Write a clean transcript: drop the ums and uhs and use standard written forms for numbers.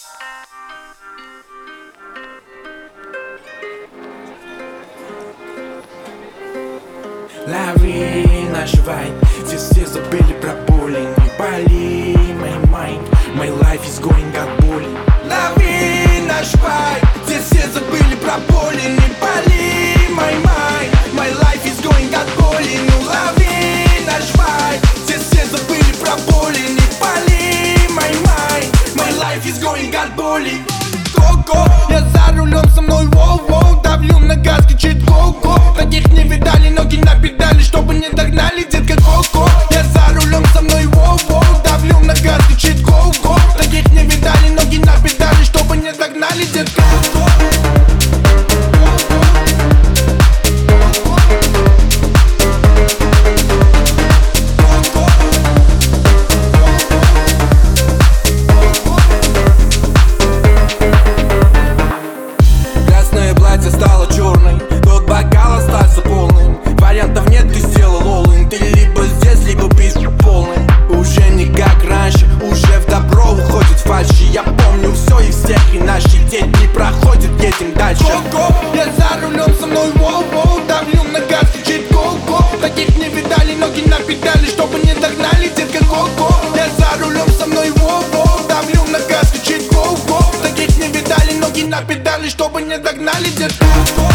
Лови наш вайб, здесь все забыли про боли. Не боли, my mind, my life is going от боли. Лови наш вайб, здесь все забыли про боли. Не боли, my mind, my life is going от боли. Ну лови наш вайб, здесь все забыли про боли. Не боли, my mind, my life is going от боли. Го-го, я за рулем, со мной воу-воу. Давлю на газ, кричит го-го. Таких не видали, ноги на педали, чтобы не догнали, детка, го-го. Я за рулем, со мной воу-воу. Давлю на газ, кричит го-го. Таких не видали, ноги на педали, чтобы не догнали, детка, го-го. Стала черной, тот бокал остался полным. Вариантов нет, ты сделал all-in. Ты либо здесь, либо пиздец полный. Уже не как раньше, уже в добро уходит фальши. Я помню все и всех, и наши дети не проходят, едем дальше. Го-го, я за рулем, со мной воу-воу. Давлю на газ, кричит го-го. Таких не видали, ноги на педали, чтобы не догнали, детка, го-го. Я за рулем, со мной воу-воу. Давлю на газ, кричит го-го. Таких не видали, ноги на педали, чтобы не догнали, детка.